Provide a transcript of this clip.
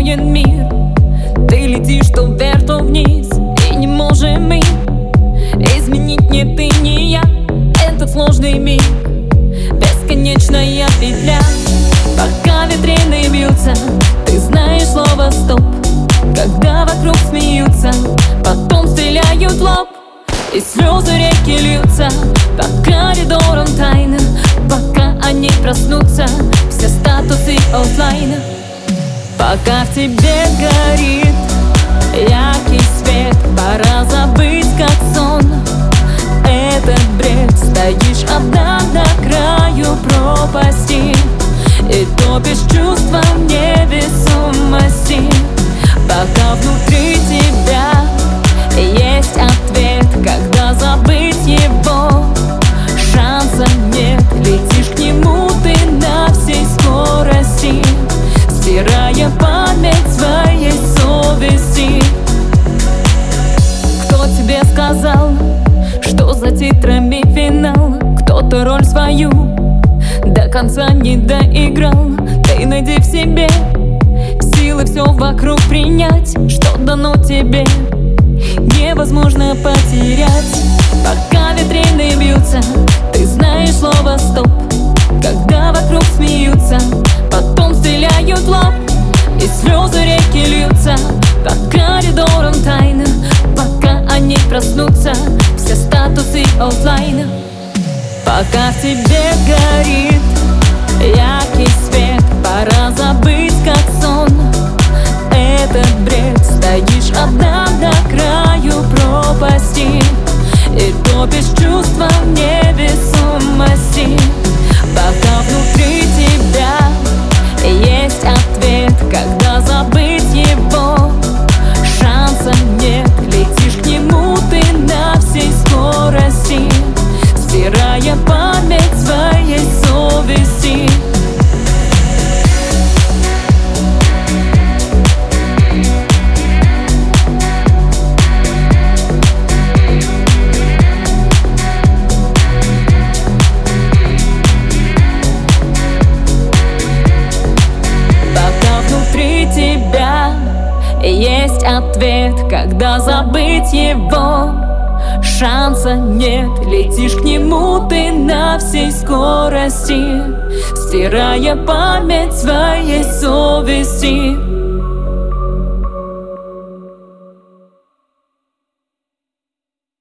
устроен мир. Ты летишь то вверх, то вниз, и не можем мы изменить ни ты, ни я этот сложный миг. Бесконечная петля, пока витрины бьются. Ты знаешь слово «стоп», когда вокруг смеются, потом стреляют в лоб, и слезы реки льются по коридорам тайны. Пока они проснутся, все статусы оффлайна. Пока в тебе горит яркий свет, пора забыть, как сон. Этот бред, стоишь одна на краю пропасти и топишь чувством невесомости. Пока внутри тебя есть ответ, когда забыть его шанса нет. Летишь к нему ты на всей скорости, стирая память своей совести. Кто тебе сказал, что за титрами финал? Кто-то роль свою до конца не доиграл. Ты найди в себе силы все вокруг принять, что дано тебе невозможно потерять. Пока витрины бьются, ты знаешь слово «стоп», когда вокруг смеются, потом стреляют в лоб, и слезы реки льются по коридорам тайны. Пока они проснутся, все статусы оффлайна. Пока в тебе горит яркий свет, пора забыть, как сон. Этот бред, стоишь одна на краю пропасти и топишь чувством невесомости. Пока внутри тебя есть ответ, когда забыть его шанса нет. Летишь к нему ты на всей скорости, стирая память своей совести. Есть ответ, когда забыть его шанса нет. Летишь к нему ты на всей скорости, стирая память своей совести.